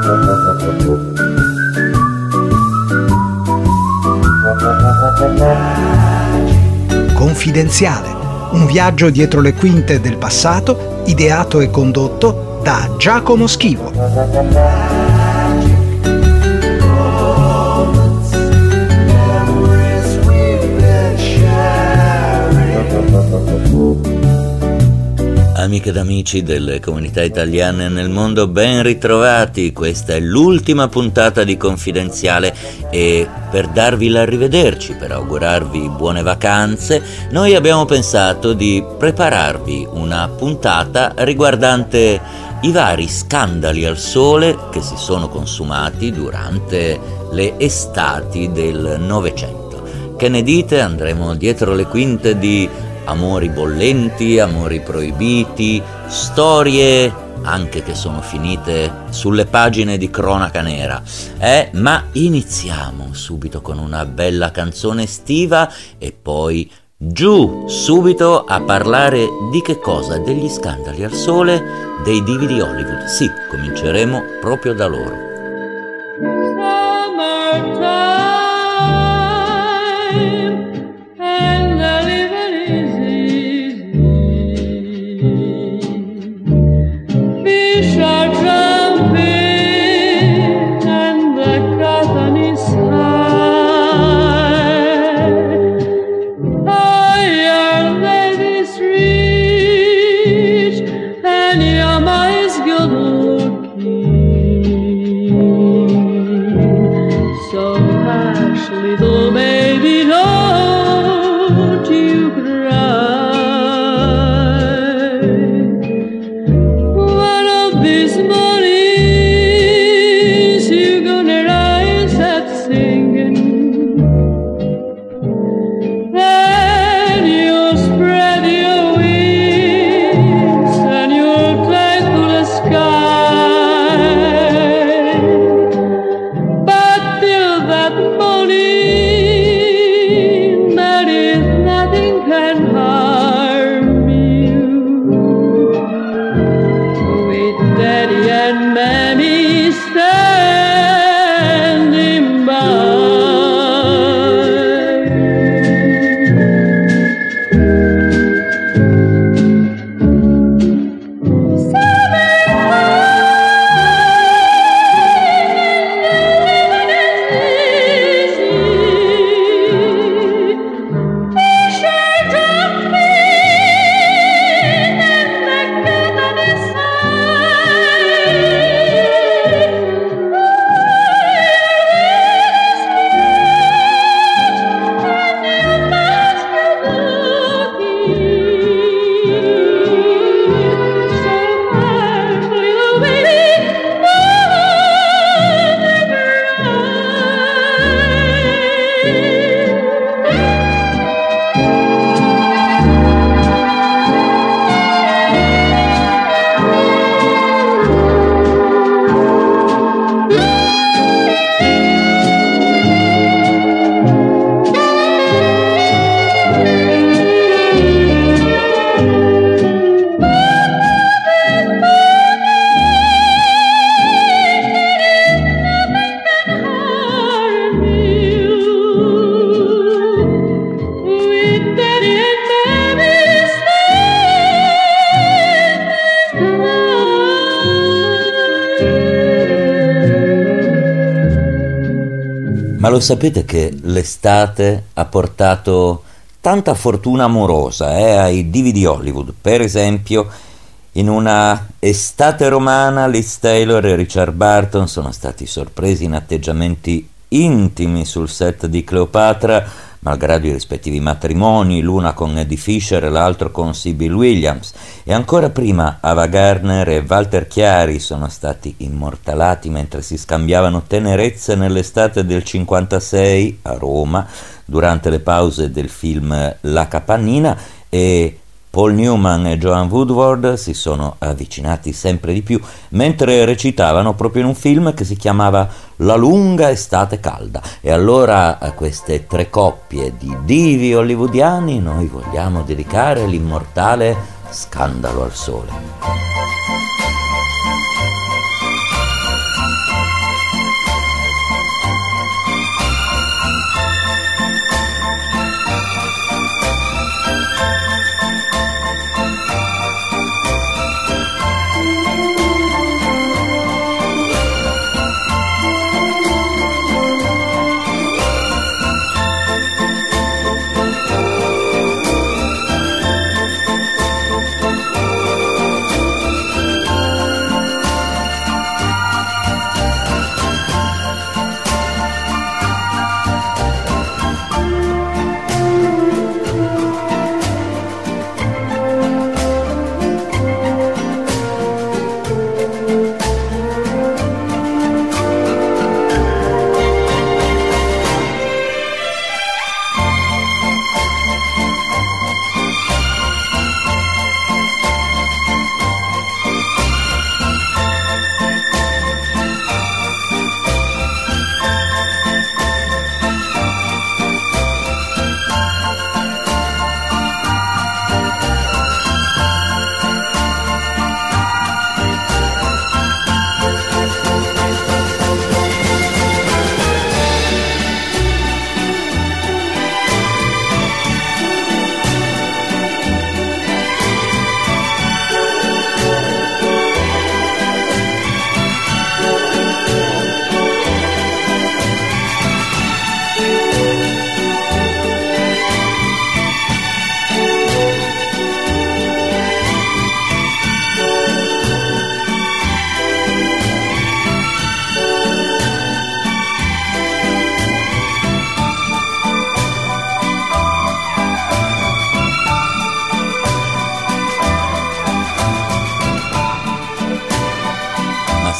Confidenziale, un viaggio dietro le quinte del passato, ideato e condotto da Giacomo Schivo. Amiche ed amici delle comunità italiane nel mondo, ben ritrovati. Questa è l'ultima puntata di Confidenziale e per darvi l'arrivederci, per augurarvi buone vacanze, noi abbiamo pensato di prepararvi una puntata riguardante i vari scandali al sole che si sono consumati durante le estati del Novecento. Che ne dite? Andremo dietro le quinte di amori bollenti, amori proibiti, storie anche che sono finite sulle pagine di cronaca nera. Ma iniziamo subito con una bella canzone estiva e poi giù subito a parlare di che cosa? Degli scandali al sole dei divi di Hollywood. Sì, cominceremo proprio da loro. Ma lo sapete che l'estate ha portato tanta fortuna amorosa ai divi di Hollywood? Per esempio, in una estate romana, Liz Taylor e Richard Burton sono stati sorpresi in atteggiamenti intimi sul set di Cleopatra, malgrado i rispettivi matrimoni, l'una con Eddie Fisher e l'altro con Sybil Williams. E ancora prima Ava Gardner e Walter Chiari sono stati immortalati mentre si scambiavano tenerezze nell'estate del 56 a Roma, durante le pause del film La Capannina, e Paul Newman e Joan Woodward si sono avvicinati sempre di più mentre recitavano proprio in un film che si chiamava La lunga estate calda. E allora a queste tre coppie di divi hollywoodiani noi vogliamo dedicare l'immortale Scandalo al sole.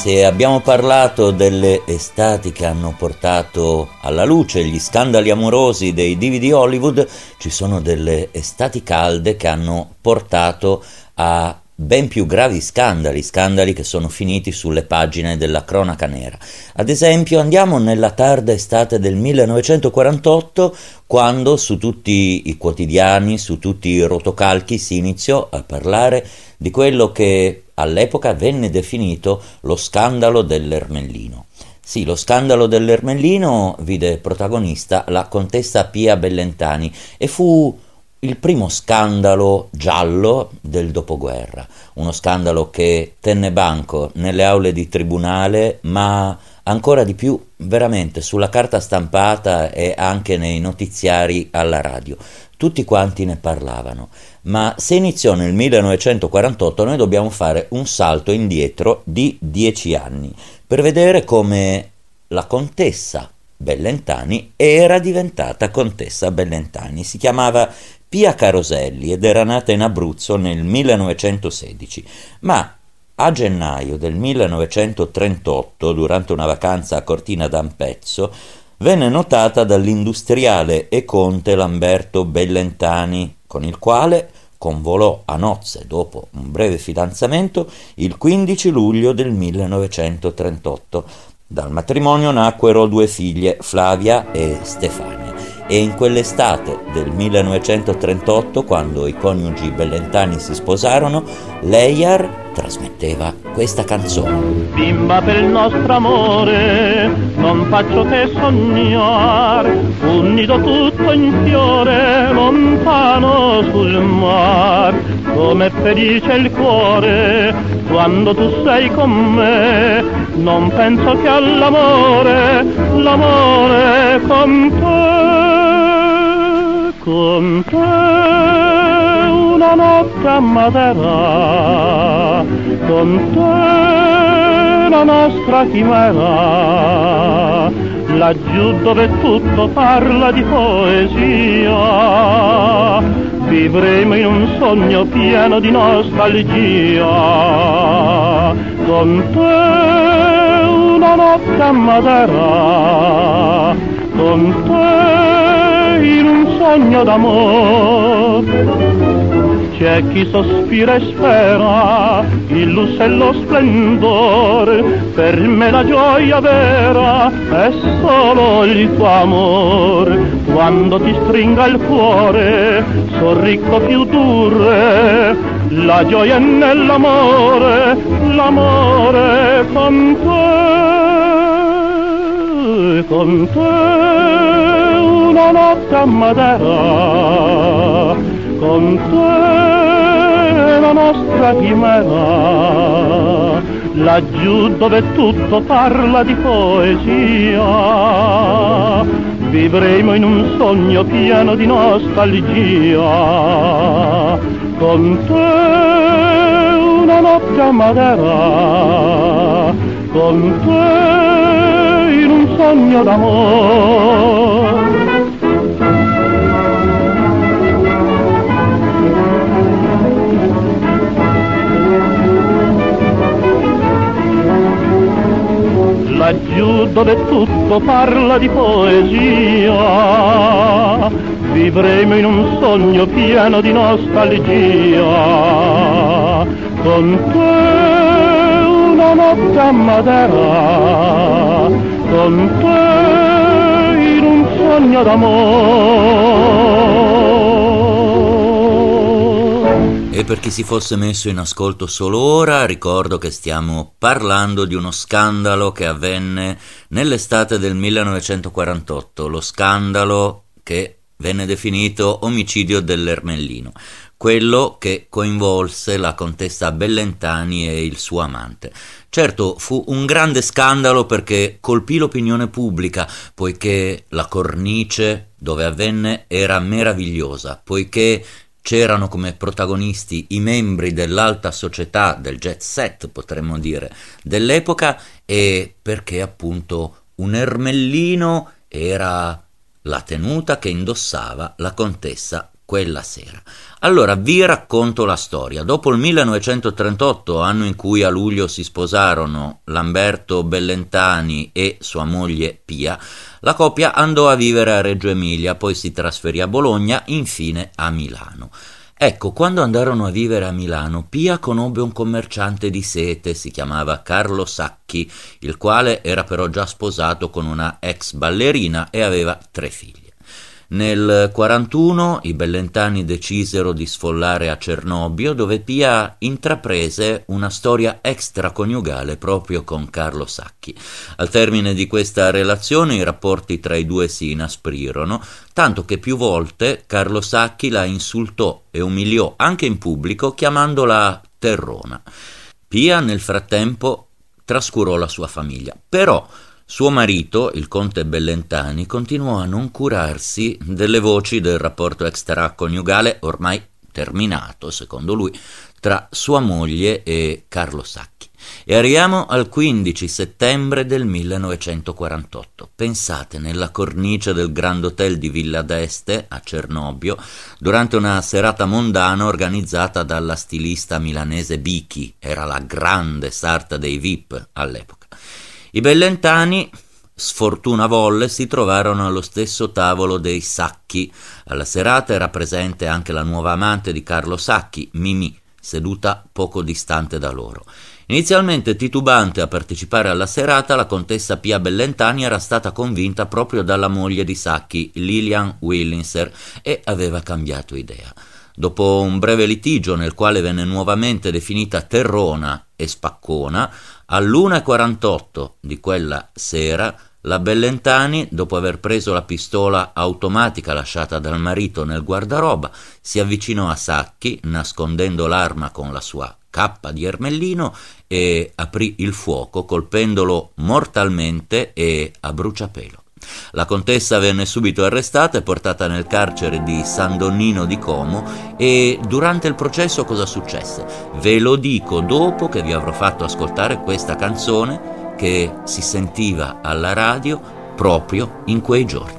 Se abbiamo parlato delle estati che hanno portato alla luce gli scandali amorosi dei divi di Hollywood, ci sono delle estati calde che hanno portato a ben più gravi scandali che sono finiti sulle pagine della cronaca nera. Ad esempio, andiamo nella tarda estate del 1948, quando su tutti i quotidiani, su tutti i rotocalchi si iniziò a parlare di quello che all'epoca venne definito lo scandalo dell'Ermellino. Sì, lo scandalo dell'Ermellino vide protagonista la contessa Pia Bellentani e fu il primo scandalo giallo del dopoguerra, uno scandalo che tenne banco nelle aule di tribunale, ma ancora di più veramente sulla carta stampata e anche nei notiziari alla radio. Tutti quanti ne parlavano, ma se iniziò nel 1948 noi dobbiamo fare un salto indietro di 10 anni per vedere come la contessa Bellentani era diventata contessa Bellentani. Si chiamava Pia Caroselli ed era nata in Abruzzo nel 1916, ma a gennaio del 1938, durante una vacanza a Cortina d'Ampezzo, venne notata dall'industriale e conte Lamberto Bellentani, con il quale convolò a nozze dopo un breve fidanzamento il 15 luglio del 1938. Dal matrimonio nacquero 2 figlie, Flavia e Stefania. E in quell'estate del 1938, quando i coniugi Bellentani si sposarono, l'EIAR trasmetteva questa canzone. Bimba, per il nostro amore non faccio che sognare un nido tutto in fiore lontano sul mar. Com'è felice il cuore quando tu sei con me, non penso che all'amore, l'amore con te una notte a Matera, con te la nostra chimera, laggiù dove tutto parla di poesia, vivremo in un sogno pieno di nostalgia, con te una notte a Matera, con te in un sogno d'amore. C'è chi sospira e spera il lusso e lo splendore, per me la gioia vera è solo il tuo amore. Quando ti stringa il cuore, sorricco più dure, la gioia è nell'amore, l'amore con te una notte a Matera, con te la nostra chimera, laggiù dove tutto parla di poesia, vivremo in un sogno pieno di nostalgia, con te una notte a Matera, con te in un sogno d'amore. Laggiù dove tutto parla di poesia, vivremo in un sogno pieno di nostalgia, con te una notte a Matera, con te in un sogno d'amore. E per chi si fosse messo in ascolto solo ora, ricordo che stiamo parlando di uno scandalo che avvenne nell'estate del 1948, lo scandalo che venne definito omicidio dell'Ermellino, quello che coinvolse la contessa Bellentani e il suo amante. Certo, fu un grande scandalo perché colpì l'opinione pubblica, poiché la cornice dove avvenne era meravigliosa, poiché c'erano come protagonisti i membri dell'alta società, del jet set potremmo dire, dell'epoca, e perché appunto un ermellino era la tenuta che indossava la contessa quella sera. Allora vi racconto la storia. Dopo il 1938, anno in cui a luglio si sposarono Lamberto Bellentani e sua moglie Pia, la coppia andò a vivere a Reggio Emilia, poi si trasferì a Bologna, infine a Milano. Ecco, quando andarono a vivere a Milano, Pia conobbe un commerciante di sete, si chiamava Carlo Sacchi, il quale era però già sposato con una ex ballerina e aveva 3 figlie. Nel 41 i Bellentani decisero di sfollare a Cernobbio, dove Pia intraprese una storia extraconiugale proprio con Carlo Sacchi. Al termine di questa relazione i rapporti tra i due si inasprirono, tanto che più volte Carlo Sacchi la insultò e umiliò anche in pubblico, chiamandola terrona. Pia nel frattempo trascurò la sua famiglia, però suo marito, il conte Bellentani, continuò a non curarsi delle voci del rapporto extraconiugale ormai terminato, secondo lui, tra sua moglie e Carlo Sacchi. E arriviamo al 15 settembre del 1948. Pensate, nella cornice del Grand Hotel di Villa d'Este, a Cernobbio, durante una serata mondana organizzata dalla stilista milanese Bichi, era la grande sarta dei VIP all'epoca. I Bellentani, sfortuna volle, si trovarono allo stesso tavolo dei Sacchi. Alla serata era presente anche la nuova amante di Carlo Sacchi, Mimì, seduta poco distante da loro. Inizialmente titubante a partecipare alla serata, la contessa Pia Bellentani era stata convinta proprio dalla moglie di Sacchi, Lilian Willinser, e aveva cambiato idea. Dopo un breve litigio nel quale venne nuovamente definita terrona e spaccona, all'1:48 di quella sera la Bellentani, dopo aver preso la pistola automatica lasciata dal marito nel guardaroba, si avvicinò a Sacchi, nascondendo l'arma con la sua cappa di ermellino, e aprì il fuoco colpendolo mortalmente e a bruciapelo. La contessa venne subito arrestata e portata nel carcere di San Donnino di Como. E durante il processo cosa successe? Ve lo dico dopo che vi avrò fatto ascoltare questa canzone che si sentiva alla radio proprio in quei giorni.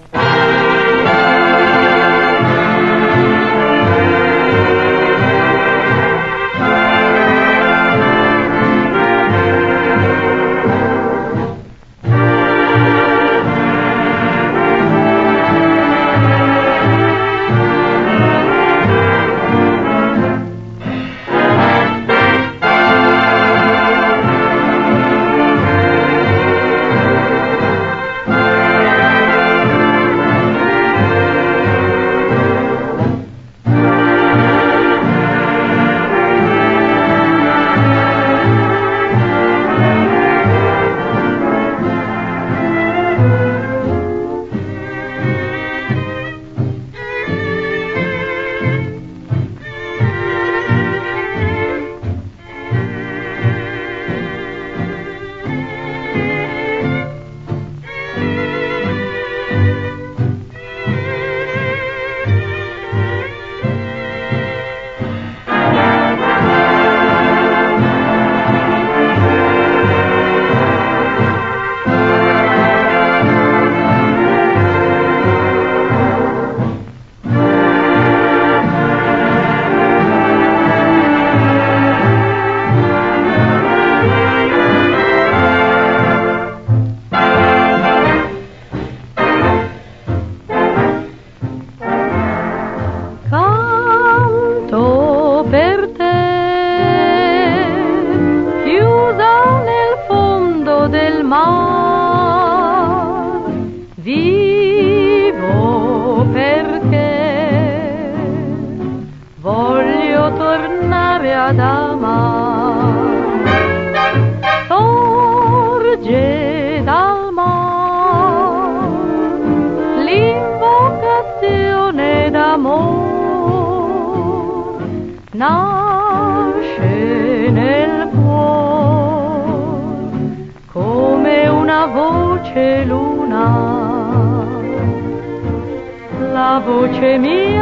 La voce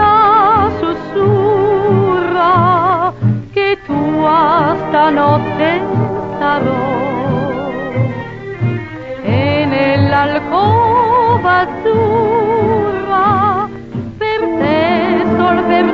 mia sussurra che tua stanotte sarò, e nell'alcova azzurra per te, sol per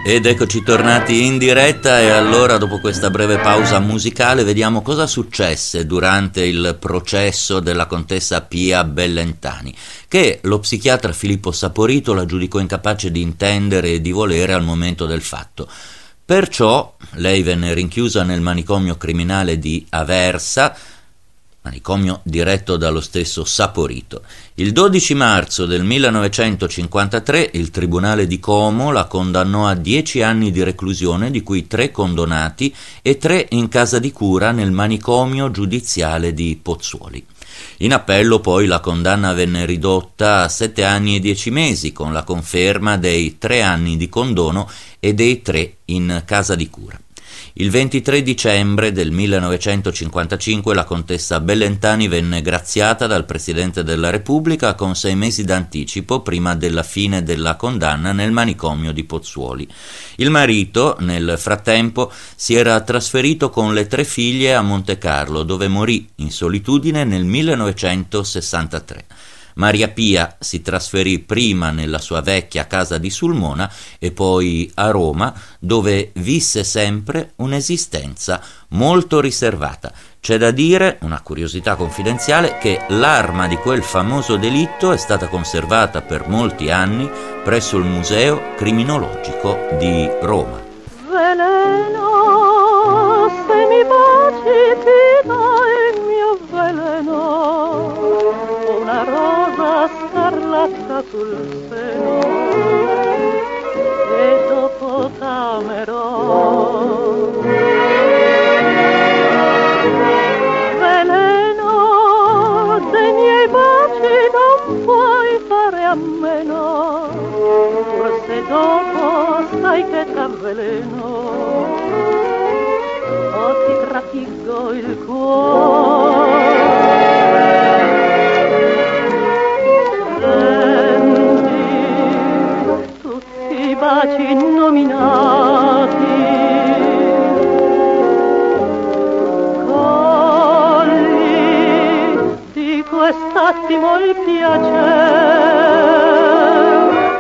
Ed eccoci tornati in diretta e allora dopo questa breve pausa musicale vediamo cosa successe durante il processo della contessa Pia Bellentani, che lo psichiatra Filippo Saporito la giudicò incapace di intendere e di volere al momento del fatto. Perciò lei venne rinchiusa nel manicomio criminale di Aversa, manicomio diretto dallo stesso Saporito. Il 12 marzo del 1953 il Tribunale di Como la condannò a 10 anni di reclusione, di cui 3 condonati e 3 in casa di cura nel manicomio giudiziale di Pozzuoli. In appello poi la condanna venne ridotta a 7 anni e 10 mesi, con la conferma dei 3 anni di condono e dei 3 in casa di cura. Il 23 dicembre del 1955 la contessa Bellentani venne graziata dal Presidente della Repubblica con 6 mesi d'anticipo prima della fine della condanna nel manicomio di Pozzuoli. Il marito, nel frattempo, si era trasferito con le 3 figlie a Montecarlo, dove morì in solitudine nel 1963. Maria Pia si trasferì prima nella sua vecchia casa di Sulmona e poi a Roma, dove visse sempre un'esistenza molto riservata. C'è da dire, una curiosità confidenziale, che l'arma di quel famoso delitto è stata conservata per molti anni presso il Museo Criminologico di Roma. Veleno, se mi baci ti do il mio veleno, una rosa scarlatta sul seno e dopo t'amerò. Veleno, dei miei baci non puoi fare a meno, forse dopo sai che t'avveleno o ti trafiggo il cuore. I baci nominati, cogli di quest'attimo il piacere.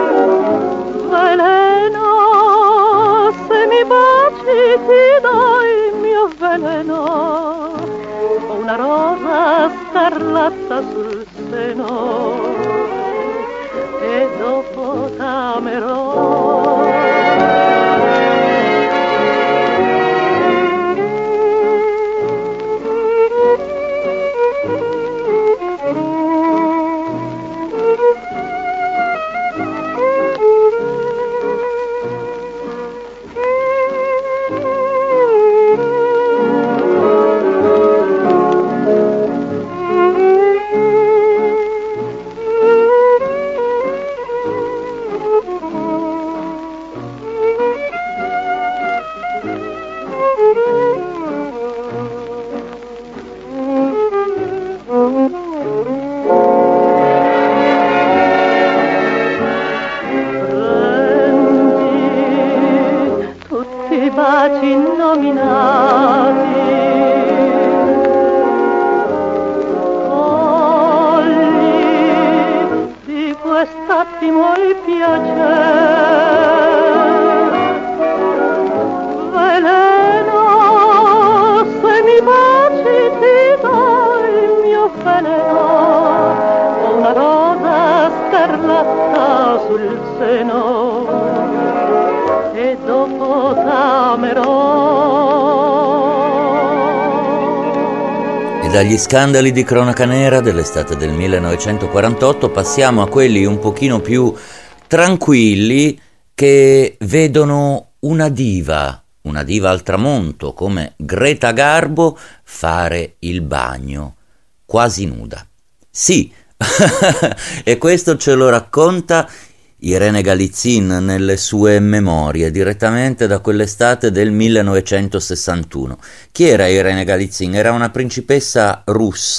Veleno, se mi baci ti do il mio veleno, una rosa scarlatta sul seno e dopo t'amerò. Baci nominati, cogli di quest'attimo il piacere. Veleno, se mi baci ti do il mio veleno, una rosa scarlatta sul seno e dopo t'amerò. E dagli scandali di cronaca nera dell'estate del 1948 passiamo a quelli un pochino più tranquilli, che vedono una diva al tramonto come Greta Garbo fare il bagno quasi nuda. Sì, e questo ce lo racconta Irene Galitzin nelle sue memorie, direttamente da quell'estate del 1961. Chi era Irene Galitzin? Era una principessa russa,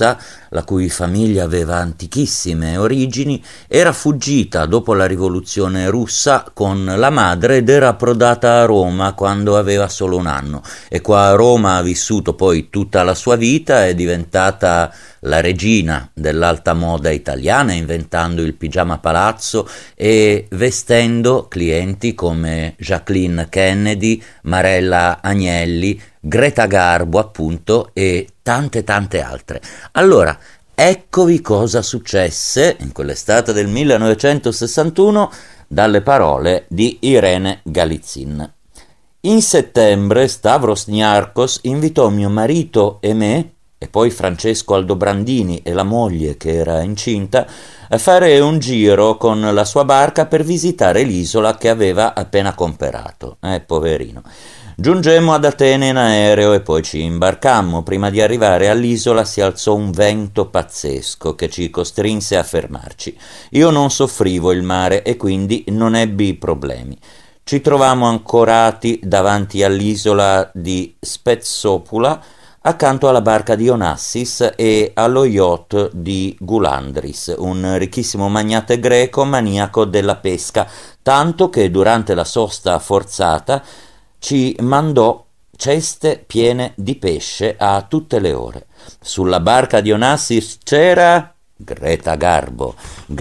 la cui famiglia aveva antichissime origini, era fuggita dopo la rivoluzione russa con la madre ed era approdata a Roma quando aveva solo 1 anno, e qua a Roma ha vissuto poi tutta la sua vita, è diventata la regina dell'alta moda italiana, inventando il pigiama palazzo e vestendo clienti come Jacqueline Kennedy, Marella Agnelli, Greta Garbo appunto, e tante altre. Allora, eccovi cosa successe in quell'estate del 1961 dalle parole di Irene Galitzin. In settembre Stavros Niarchos invitò mio marito e me, e poi Francesco Aldobrandini e la moglie che era incinta, a fare un giro con la sua barca per visitare l'isola che aveva appena comperato. Poverino. Giungemmo ad Atene in aereo e poi ci imbarcammo. Prima di arrivare all'isola si alzò un vento pazzesco che ci costrinse a fermarci. Io non soffrivo il mare e quindi non ebbi problemi. Ci trovammo ancorati davanti all'isola di Spetsopula, accanto alla barca di Onassis e allo yacht di Goulandris, un ricchissimo magnate greco maniaco della pesca, tanto che durante la sosta forzata ci mandò ceste piene di pesce a tutte le ore. Sulla barca di Onassis c'era Greta Garbo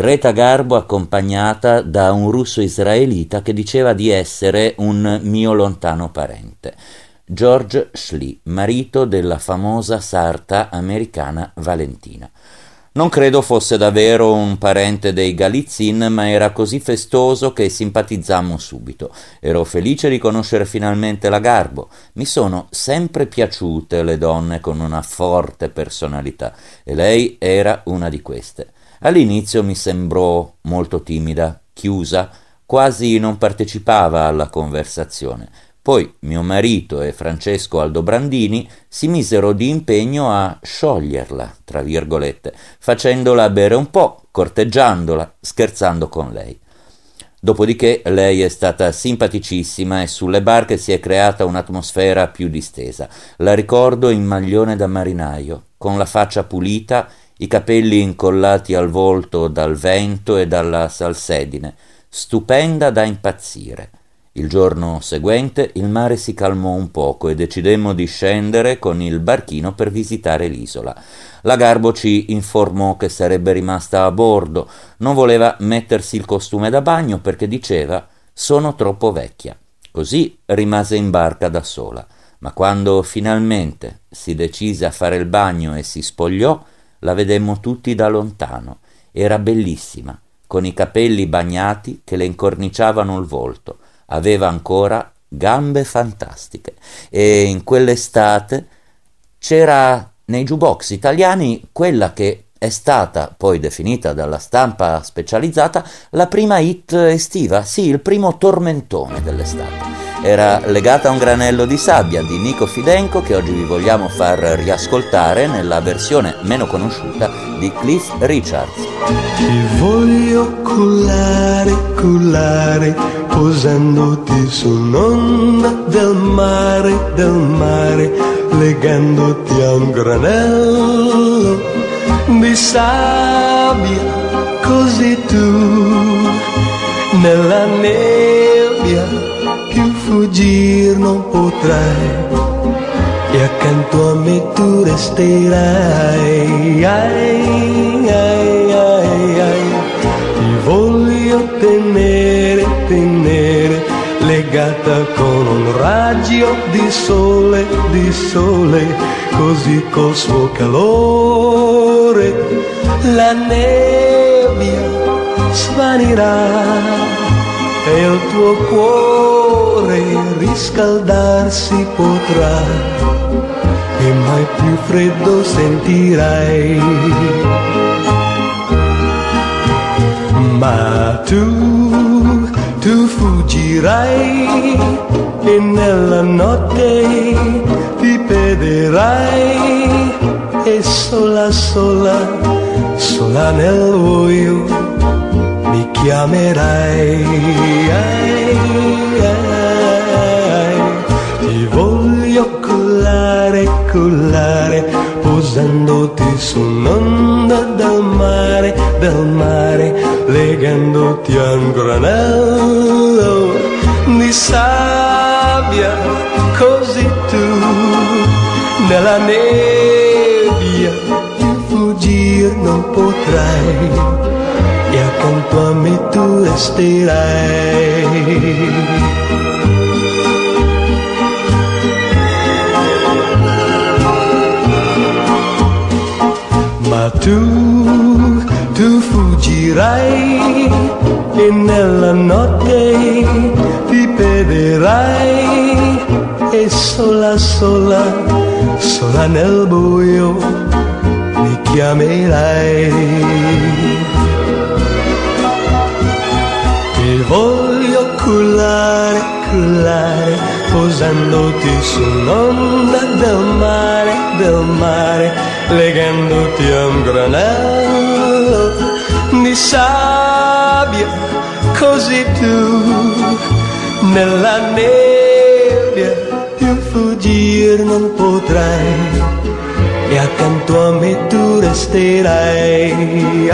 accompagnata da un russo israelita che diceva di essere un mio lontano parente. George Schley, marito della famosa sarta americana Valentina. Non credo fosse davvero un parente dei Galitzin, ma era così festoso che simpatizzammo subito. Ero felice di conoscere finalmente la Garbo. Mi sono sempre piaciute le donne con una forte personalità, e lei era una di queste. All'inizio mi sembrò molto timida, chiusa, quasi non partecipava alla conversazione. Poi mio marito e Francesco Aldobrandini si misero di impegno a scioglierla, tra virgolette, facendola bere un po', corteggiandola, scherzando con lei. Dopodiché lei è stata simpaticissima e sulle barche si è creata un'atmosfera più distesa. La ricordo in maglione da marinaio, con la faccia pulita, i capelli incollati al volto dal vento e dalla salsedine, stupenda da impazzire. Il giorno seguente il mare si calmò un poco e decidemmo di scendere con il barchino per visitare l'isola. La Garbo ci informò che sarebbe rimasta a bordo, non voleva mettersi il costume da bagno perché diceva «sono troppo vecchia». Così rimase in barca da sola, ma quando finalmente si decise a fare il bagno e si spogliò, la vedemmo tutti da lontano. Era bellissima, con i capelli bagnati che le incorniciavano il volto. Aveva ancora gambe fantastiche e in quell'estate c'era nei jukebox italiani quella che è stata poi definita dalla stampa specializzata la prima hit estiva, sì, il primo tormentone dell'estate. Era Legata a un granello di sabbia di Nico Fidenco, che oggi vi vogliamo far riascoltare nella versione meno conosciuta di Cliff Richards. Ti voglio cullare, posandoti su un'onda del mare, legandoti a un granello di sabbia, così tu nella nebbia più fuggir non potrai, e accanto a me tu resterai. Ai, ai, ai, ai. Ti voglio tenere, legata con un raggio di sole, così col suo calore la nebbia svanirà e il tuo cuore riscaldarsi potrà e mai più freddo sentirai. Ma tu fuggirai e nella notte ti perderai e sola nel buio mi chiamerai. Ai, ai, ai. Ti voglio cullare oculare, posandoti su un'onda del mare, legandoti a un granello di sabbia, così tu nella nebbia fuggir non potrai e accanto a me tu resterai. Ma tu fuggirai e nella notte ti perderai e sola nel buio mi chiamerai. Ti voglio cullare, posandoti su un'onda del mare, legandoti a un granello di sabbia, così tu nella nebbia più fuggir non potrai e accanto a me tu resterai.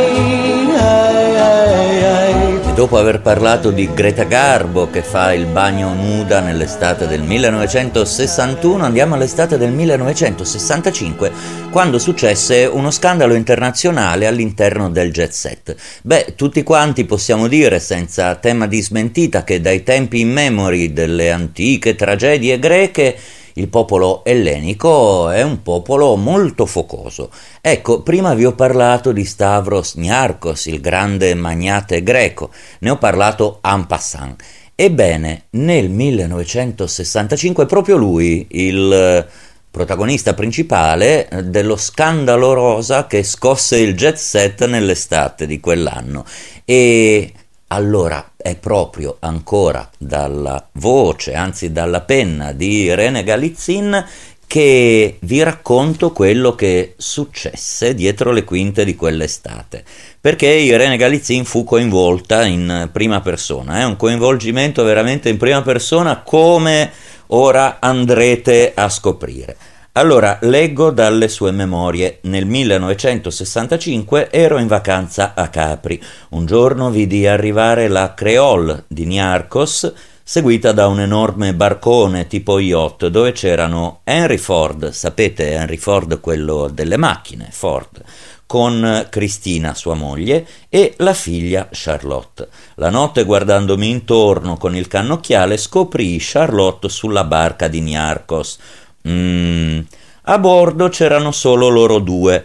Dopo aver parlato di Greta Garbo che fa il bagno nuda nell'estate del 1961, andiamo all'estate del 1965, quando successe uno scandalo internazionale all'interno del jet set. Beh, tutti quanti possiamo dire senza tema di smentita che dai tempi immemori delle antiche tragedie greche il popolo ellenico è un popolo molto focoso. Ecco, prima vi ho parlato di Stavros Niarchos, il grande magnate greco, ne ho parlato en passant. Ebbene, nel 1965 proprio lui, il protagonista principale dello scandalo rosa che scosse il jet set nell'estate di quell'anno. E allora è proprio ancora dalla voce, anzi dalla penna di Irene Galizin, che vi racconto quello che successe dietro le quinte di quell'estate, perché Irene Galizin fu coinvolta in prima persona, un coinvolgimento veramente in prima persona, come ora andrete a scoprire. Allora, leggo dalle sue memorie. Nel 1965 ero in vacanza a Capri. Un giorno vidi arrivare la Creole di Niarchos, seguita da un enorme barcone tipo yacht dove c'erano Henry Ford, sapete Henry Ford, quello delle macchine, Ford, con Cristina, sua moglie, e la figlia Charlotte. La notte, guardandomi intorno con il cannocchiale, scoprii Charlotte sulla barca di Niarchos. A bordo c'erano solo loro due.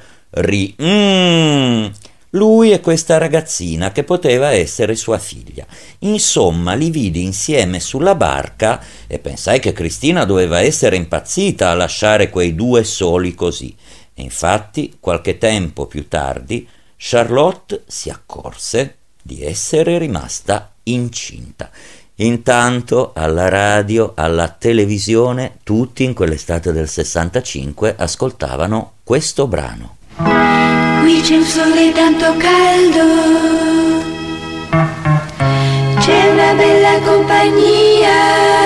Lui e questa ragazzina che poteva essere sua figlia. Insomma, li vidi insieme sulla barca e pensai che Cristina doveva essere impazzita a lasciare quei due soli così. E infatti, qualche tempo più tardi, Charlotte si accorse di essere rimasta incinta. Intanto alla radio, alla televisione, tutti in quell'estate del 65 ascoltavano questo brano. Qui c'è un sole tanto caldo, c'è una bella compagnia,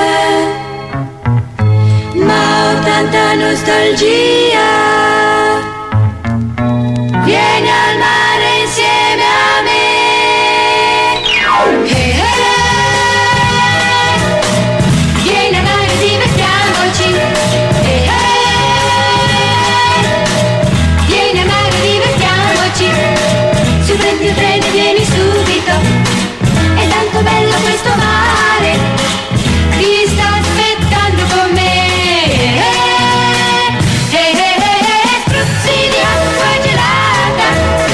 ma ho tanta nostalgia. Vieni al mare insieme a me. Hey, hey. Vieni al mare, divertiamoci. Hey, hey. Vieni al mare, divertiamoci. Su, prendi il treno e vieni subito. È tanto bello questo mare, ti sta aspettando con me. Spruzzi di acqua gelata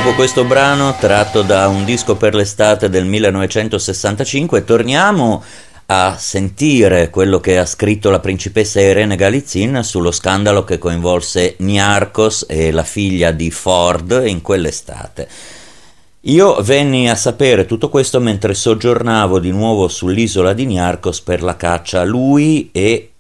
Dopo questo brano tratto da un disco per l'estate del 1965 torniamo a sentire quello che ha scritto la principessa Irene Galizin sullo scandalo che coinvolse Niarchos e la figlia di Ford in quell'estate. Io venni a sapere tutto questo mentre soggiornavo di nuovo sull'isola di Niarchos per la caccia. Lui e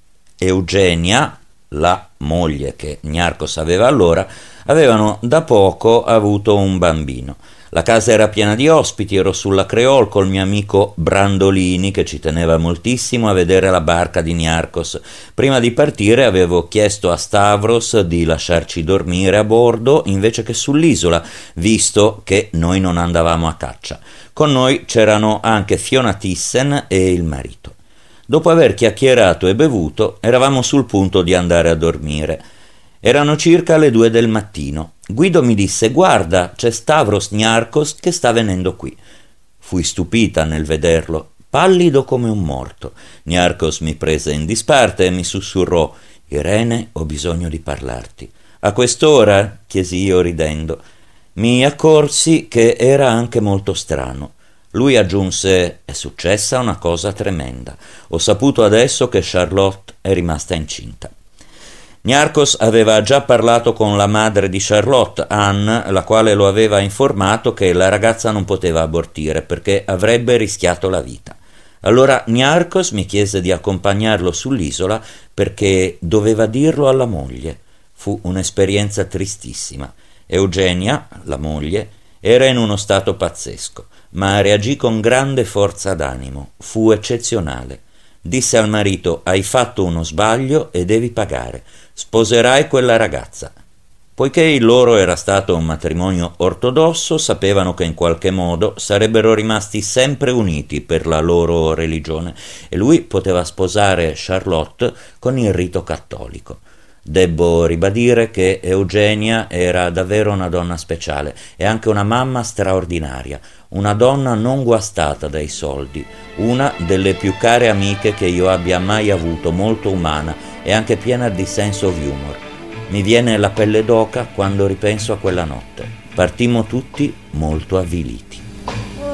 Eugenia, la moglie che Niarchos aveva allora, avevano da poco avuto un bambino. La casa era piena di ospiti, ero sulla Creole col mio amico Brandolini che ci teneva moltissimo a vedere la barca di Niarchos. Prima di partire avevo chiesto a Stavros di lasciarci dormire a bordo invece che sull'isola, visto che noi non andavamo a caccia. Con noi c'erano anche Fiona Thyssen e il marito. Dopo aver chiacchierato e bevuto, eravamo sul punto di andare a dormire. Erano circa le 2 del mattino. Guido mi disse: «Guarda, c'è Stavros Niarchos che sta venendo qui». Fui stupita nel vederlo, pallido come un morto. Niarchos mi prese in disparte e mi sussurrò: «Irene, ho bisogno di parlarti». «A quest'ora?» chiesi io ridendo. Mi accorsi che era anche molto strano. Lui aggiunse: «È successa una cosa tremenda. Ho saputo adesso che Charlotte è rimasta incinta». Niarchos aveva già parlato con la madre di Charlotte, Anne, la quale lo aveva informato che la ragazza non poteva abortire perché avrebbe rischiato la vita. Allora Niarchos mi chiese di accompagnarlo sull'isola perché doveva dirlo alla moglie. Fu un'esperienza tristissima. Eugenia, la moglie, era in uno stato pazzesco, ma reagì con grande forza d'animo. Fu eccezionale. Disse al marito: «Hai fatto uno sbaglio e devi pagare. Sposerai quella ragazza». Poiché il loro era stato un matrimonio ortodosso, sapevano che in qualche modo sarebbero rimasti sempre uniti per la loro religione e lui poteva sposare Charlotte con il rito cattolico. Debbo ribadire che Eugenia era davvero una donna speciale e anche una mamma straordinaria, una donna non guastata dai soldi, una delle più care amiche che io abbia mai avuto, molto umana e anche piena di sense of humor. Mi viene la pelle d'oca quando ripenso a quella notte. Partimmo tutti molto avviliti. Ho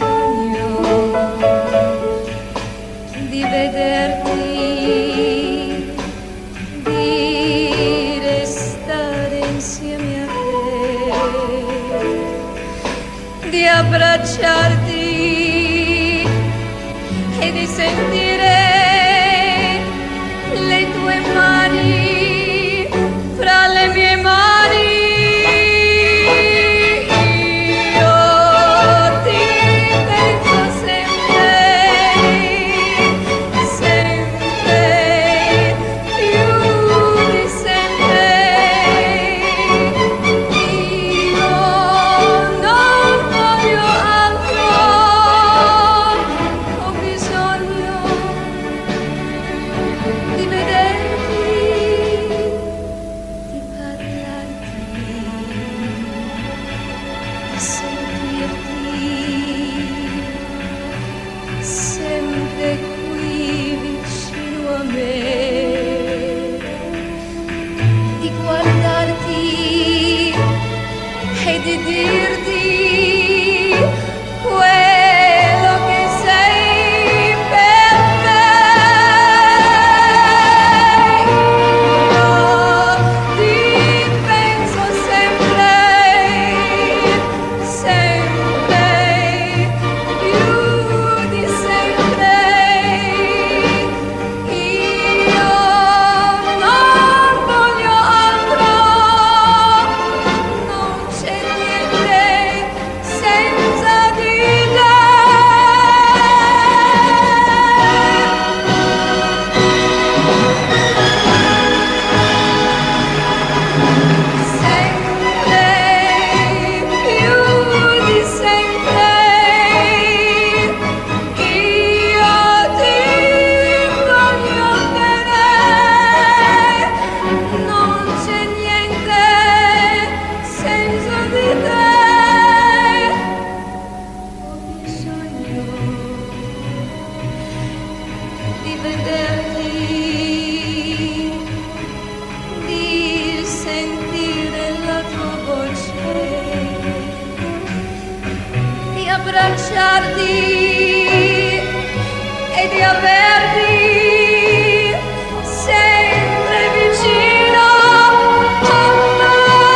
bisogno di vederti, di restare insieme a te, di abbracciarti e di sentire le tue mani fra le mie mani. Io ti guardarti e di averti sempre vicino a me.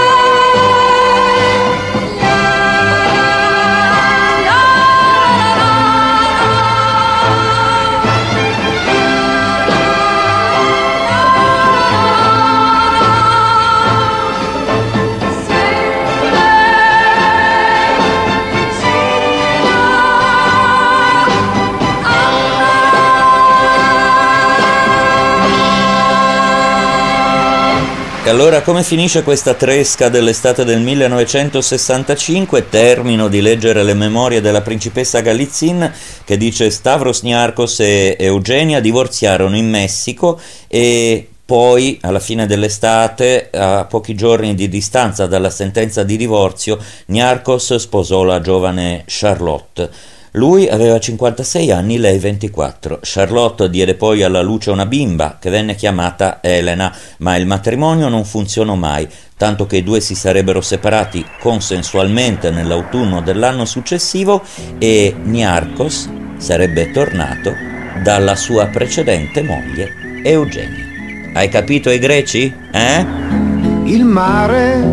E allora come finisce questa tresca dell'estate del 1965? Termino di leggere le memorie della principessa Galitzin, che dice: Stavros Niarchos e Eugenia divorziarono in Messico e poi alla fine dell'estate, a pochi giorni di distanza dalla sentenza di divorzio, Niarchos sposò la giovane Charlotte. Lui aveva 56 anni, lei 24. Charlotte diede poi alla luce una bimba che venne chiamata Elena, ma il matrimonio non funzionò mai, tanto che i due si sarebbero separati consensualmente nell'autunno dell'anno successivo e Niarchos sarebbe tornato dalla sua precedente moglie Eugenia. Hai capito i greci? Il mare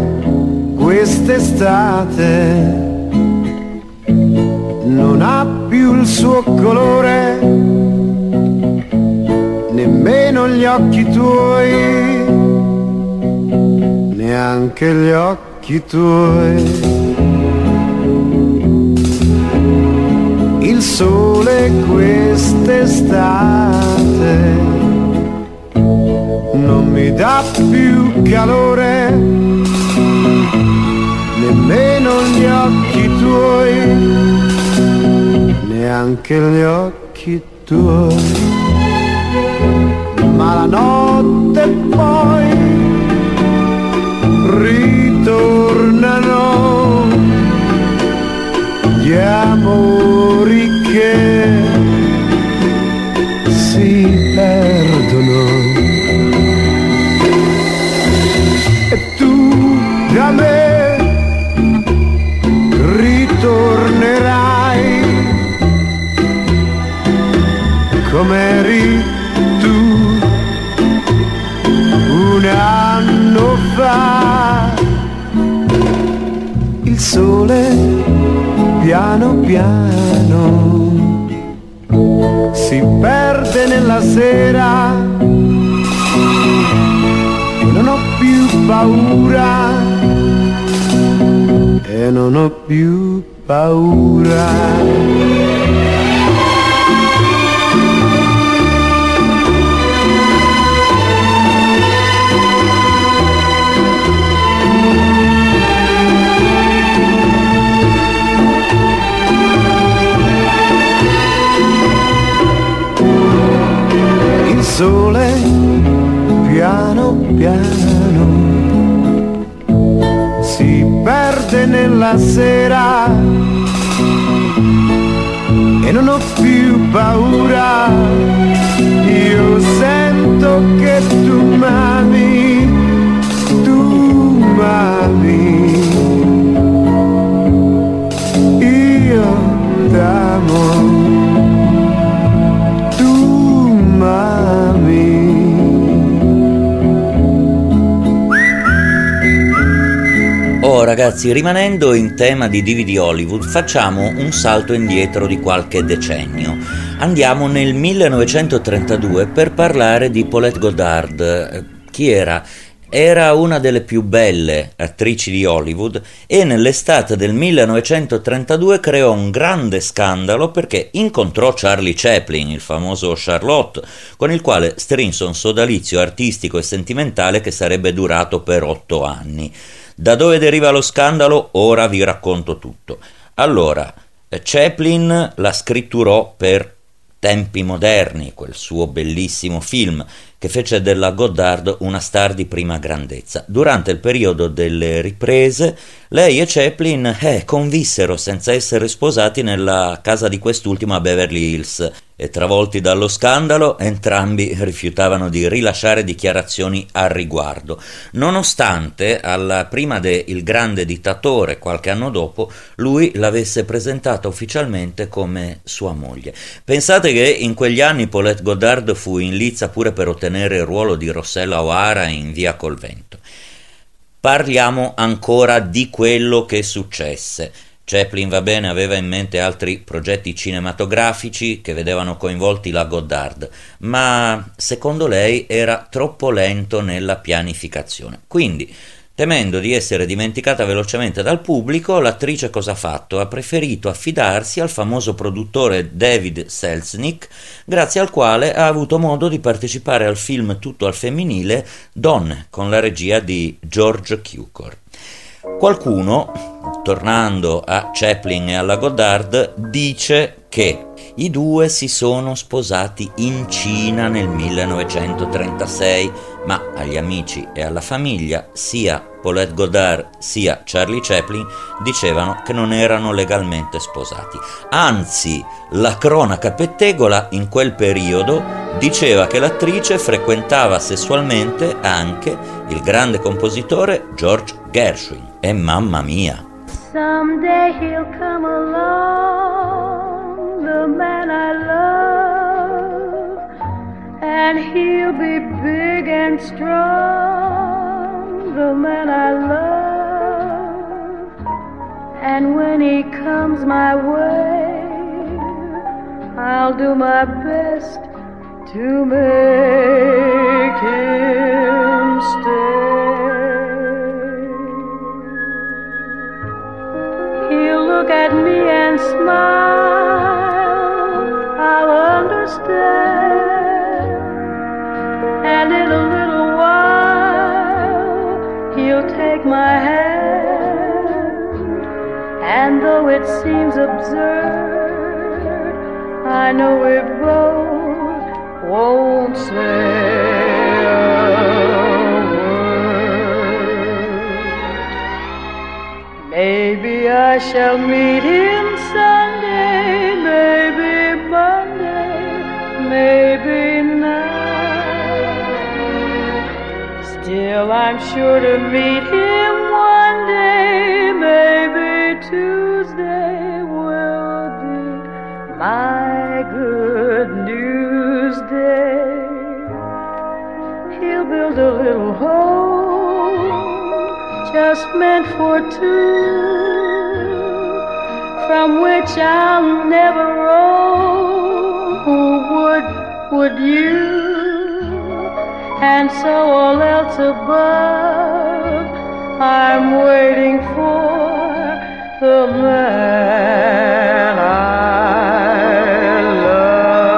quest'estate non ha più il suo colore, nemmeno gli occhi tuoi, neanche gli occhi tuoi. Il sole quest'estate non mi dà più calore, nemmeno gli occhi tuoi, neanche gli occhi tuoi. Ma la notte poi ritornano gli amori che si perdono e tu da me ritornerai com'eri tu un anno fa. Il sole piano piano si perde nella sera e non ho più paura, e non ho più paura. Il sole piano piano si perde nella sera e non ho più paura. Io sento che tu m'ami, io t'amo. Oh ragazzi, rimanendo in tema di divi di Hollywood, facciamo un salto indietro di qualche decennio. Andiamo nel 1932 per parlare di Paulette Goddard. Chi era? Era una delle più belle attrici di Hollywood e nell'estate del 1932 creò un grande scandalo perché incontrò Charlie Chaplin, il famoso Charlotte, con il quale strinse un sodalizio artistico e sentimentale che sarebbe durato per 8 anni. Da dove deriva lo scandalo? Ora vi racconto tutto. Allora, Chaplin la scritturò per Tempi moderni, quel suo bellissimo film che fece della Goddard una star di prima grandezza. Durante il periodo delle riprese, lei e Chaplin convissero senza essere sposati nella casa di quest'ultimo a Beverly Hills. e travolti dallo scandalo, entrambi rifiutavano di rilasciare dichiarazioni al riguardo, nonostante alla prima de Il grande dittatore, qualche anno dopo, lui l'avesse presentata ufficialmente come sua moglie. Pensate che in quegli anni Paulette Goddard fu in lizza pure per ottenere il ruolo di Rossella O'Hara in Via col vento. Parliamo ancora di quello che successe. Chaplin, va bene, aveva in mente altri progetti cinematografici che vedevano coinvolti la Goddard, ma secondo lei era troppo lento nella pianificazione. Quindi, temendo di essere dimenticata velocemente dal pubblico, l'attrice cosa ha fatto? Ha preferito affidarsi al famoso produttore David Selznick, grazie al quale ha avuto modo di partecipare al film tutto al femminile Donne, con la regia di George Cukor. Qualcuno, tornando a Chaplin e alla Goddard, dice che i due si sono sposati in Cina nel 1936, ma agli amici e alla famiglia sia Paulette Goddard sia Charlie Chaplin dicevano che non erano legalmente sposati. Anzi, la cronaca pettegola in quel periodo diceva che l'attrice frequentava sessualmente anche il grande compositore George Gershwin. E mamma mia! Someday he'll come along, the man I love, and he'll be big and strong, the man I love. And when he comes my way, I'll do my best to make him stay. He'll look at me and smile, I'll understand, and in a little while he'll take my hand, and though it seems absurd, I know we both won't say a word. Maybe I shall meet him Sunday, maybe Monday, maybe not. Still I'm sure to meet him one day, maybe Tuesday will be my good news day. He'll build a little home just meant for two, from which I'll never roam. Would you? And so all else above, I'm waiting for the man I love.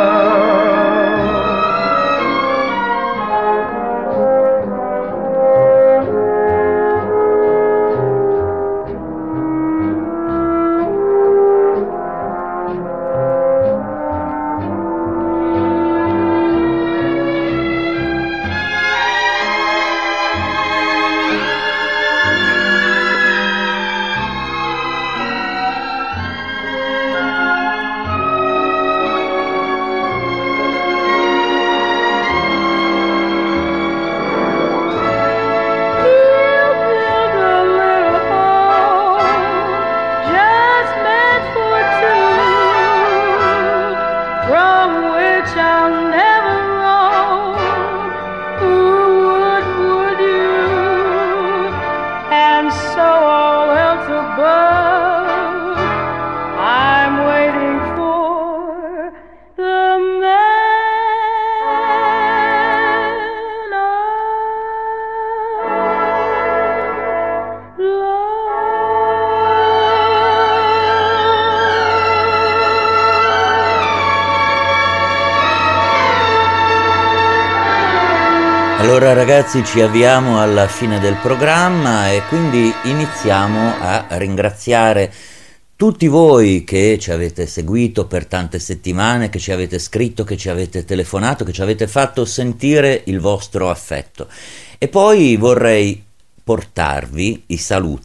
Allora ragazzi, ci avviamo alla fine del programma e quindi iniziamo a ringraziare tutti voi che ci avete seguito per tante settimane, che ci avete scritto, che ci avete telefonato, che ci avete fatto sentire il vostro affetto. E poi vorrei portarvi i saluti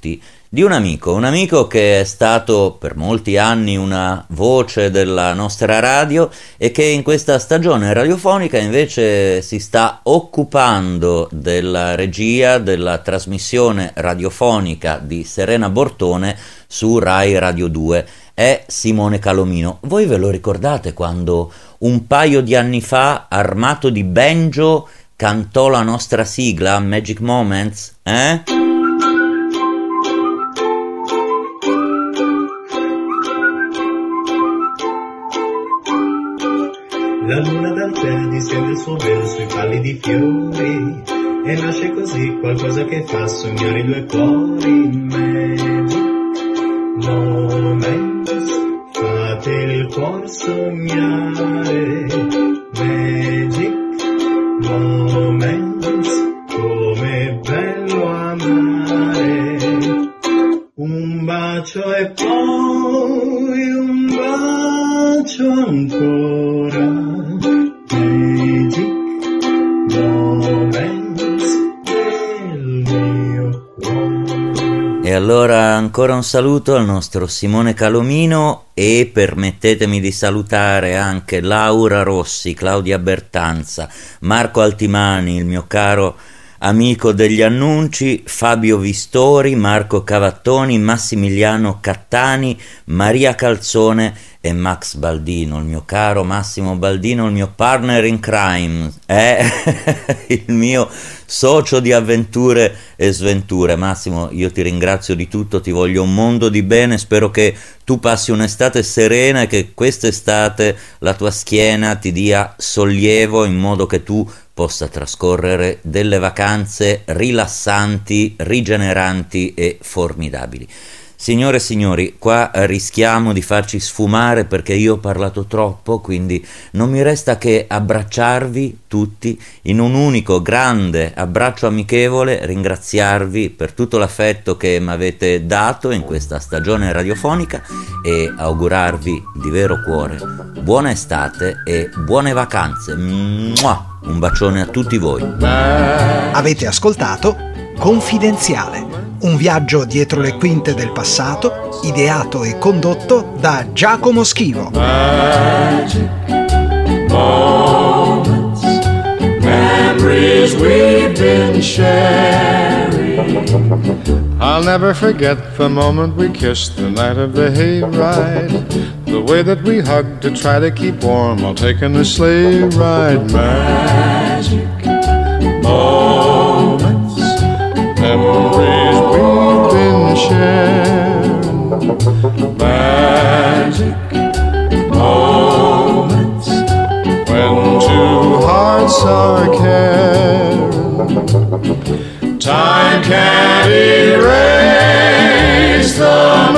di un amico che è stato per molti anni una voce della nostra radio e che in questa stagione radiofonica invece si sta occupando della regia della trasmissione radiofonica di Serena Bortone su Rai Radio 2. È Simone Calomino. Voi ve lo ricordate quando un paio di anni fa, armato di banjo, cantò la nostra sigla Magic Moments? La luna dal cielo distende il suo velo sui pallidi fiori e nasce così qualcosa che fa sognare i due cuori. Magic moments, fate il cuor sognare. Magic moments, come bello amare. Un bacio e poi un bacio ancora. Magic moments del mio cuore. E allora ancora un saluto al nostro Simone Calomino e permettetemi di salutare anche Laura Rossi, Claudia Bertanza, Marco Altimani, il mio caro amico degli annunci, Fabio Vistori, Marco Cavattoni, Massimiliano Cattani, Maria Calzone e Max Baldino, il mio caro Massimo Baldino, il mio partner in crime, il mio socio di avventure e sventure. Massimo, io ti ringrazio di tutto, ti voglio un mondo di bene, spero che tu passi un'estate serena e che quest'estate la tua schiena ti dia sollievo in modo che tu possa trascorrere delle vacanze rilassanti, rigeneranti e formidabili. Signore e signori, qua rischiamo di farci sfumare perché io ho parlato troppo, quindi non mi resta che abbracciarvi tutti in un unico grande abbraccio amichevole, ringraziarvi per tutto l'affetto che mi avete dato in questa stagione radiofonica e augurarvi di vero cuore buona estate e buone vacanze. Mua! Un bacione a tutti voi. Avete ascoltato Confidenziale, un viaggio dietro le quinte del passato, ideato e condotto da Giacomo Schivo. Magic moments, memories we've been sharing. I'll never forget the moment we kissed the night of the hayride. The way that we hugged to try to keep warm while taking the sleigh ride. Magic moments, memories we've been sharing. Magic moments, when two hearts are caring. Time can't erase the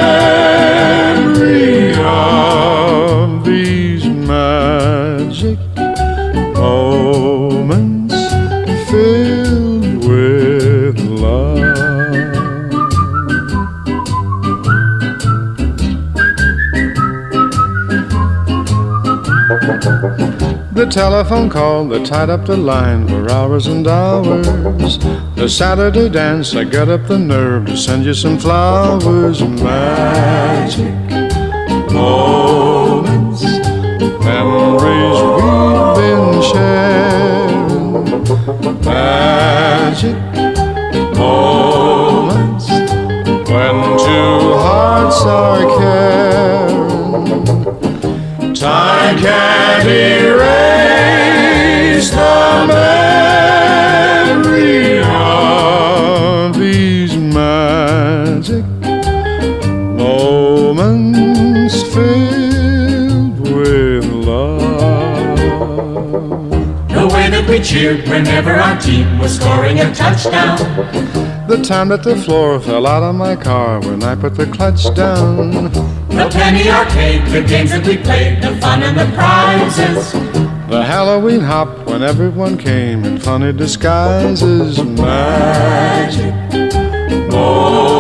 memory of these magic moments filled with love. The telephone call that tied up the line for hours and hours. The Saturday dance, I got up the nerve to send you some flowers. Magic moments, memories we've been sharing. Magic moments, when two hearts are caring. Time can't erase the memory of these magic moments filled with love. The way that we cheered whenever our team was scoring a touchdown. The time that the floor fell out of my car when I put the clutch down. The penny arcade, the games that we played, the fun and the prizes. The Halloween hop when everyone came in funny disguises. Magic moments.